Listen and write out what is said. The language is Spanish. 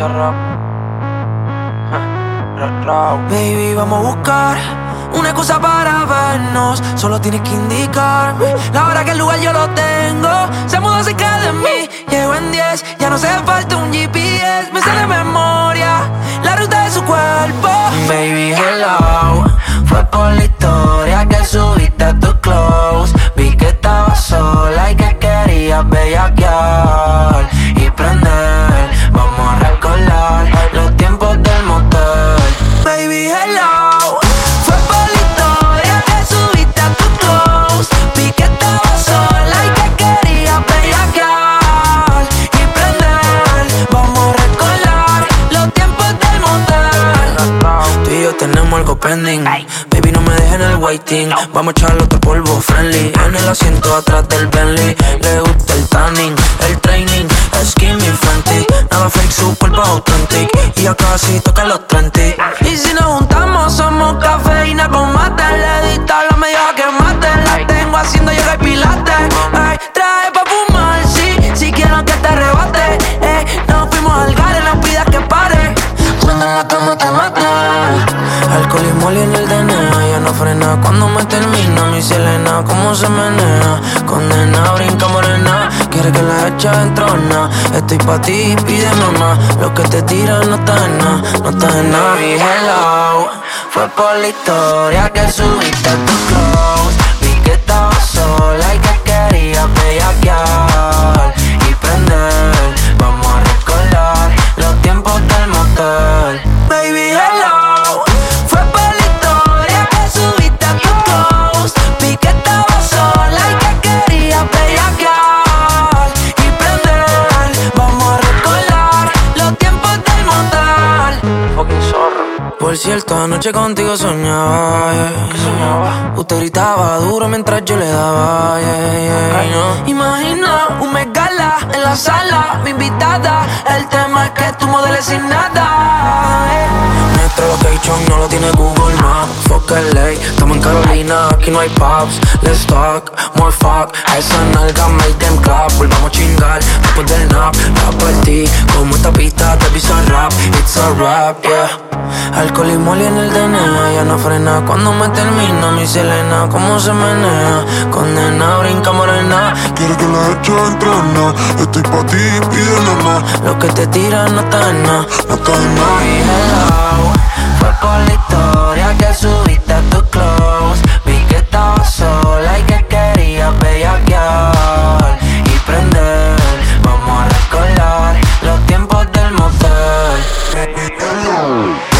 Bizarrap. Baby, vamos a buscar una excusa para vernos. Solo tienes que indicarme la hora que el lugar yo lo tengo. Se mudó cerca de mí, llego en 10. Ya no hace falta un GPS, me sale de memoria la ruta de su cuerpo. Baby, hello, fue por la historia que subiste a tus clothes. Vi que estabas sola y que querías bellaquear y prender. Vamos a recordar los tiempos del motel. Baby, hello, fue por la historia que subiste a tus clothes. Vi que estabas sola y que querías bellaquear y prender. Vamos a recordar los tiempos del motel. Tú y yo tenemos algo pending. Baby, no me dejes en el waiting. Vamos a echarle otro polvo friendly en el asiento atrás del Bentley. Le gusta el tanning, el training, skinny Fenty. Nada fake, su cuerpo authentic. Y ya casi toca los 20. Y si nos juntamos somos cafeína con mate. Le dista la media que mate. La tengo haciendo yoga y pilates. Ay, trae pa' fumar, sí, si quiero que te arrebate. Nos fuimos al gare, no pidas que pare. Cuando en la cama te mata. Alcohol y moli en el DNA. Ya no frena cuando me termina. Mi Selena, cómo se menea. Condena, brinca morena. Quiere que la echa en trona. Estoy pa' ti, pide mamá. Lo que te tiran no está en nada, no está en nada. Mi hello, fue por la historia que subiste a tus clothes. Vi que estabas sola y que querías bellaquear y prender. Vamos a recordar los tiempos del motel. Baby, hello, fue por la historia que subiste a tus clothes. Vi que estabas sola y que querías bellaquear y prender. Vamos a recordar los tiempos del motel. Fucking zorro. Por cierto, anoche contigo soñaba, yeah. ¿Qué soñaba? Usted gritaba duro mientras yo le daba, yeah, yeah, no. Imagina un megala en la sala, mi invitada. El tema es que tú modeles sin nada, Nuestro location no lo tiene Google Maps. Fuck LA, estamos en Carolina, aquí no hay pubs. Let's talk, more fuck. Esa nalga make them clap. Volvamos a chingar después del nap. La partí como esta pista de Bizarrap. It's a rap, yeah. Alcohol y moli en el DNA. Ya no frena cuando me termina. Mi Selena, cómo se menea. Condena, brinca morena. Quiere que la eche en trona. Estoy pa' ti, pide nomás. Lo que te tiran no está en nada, No está en nada. Mi hello, fue por la historia que subiste a tus clothes. Vi que estabas sola y que querías bellaquear y prender. Vamos a recordar los tiempos del motel.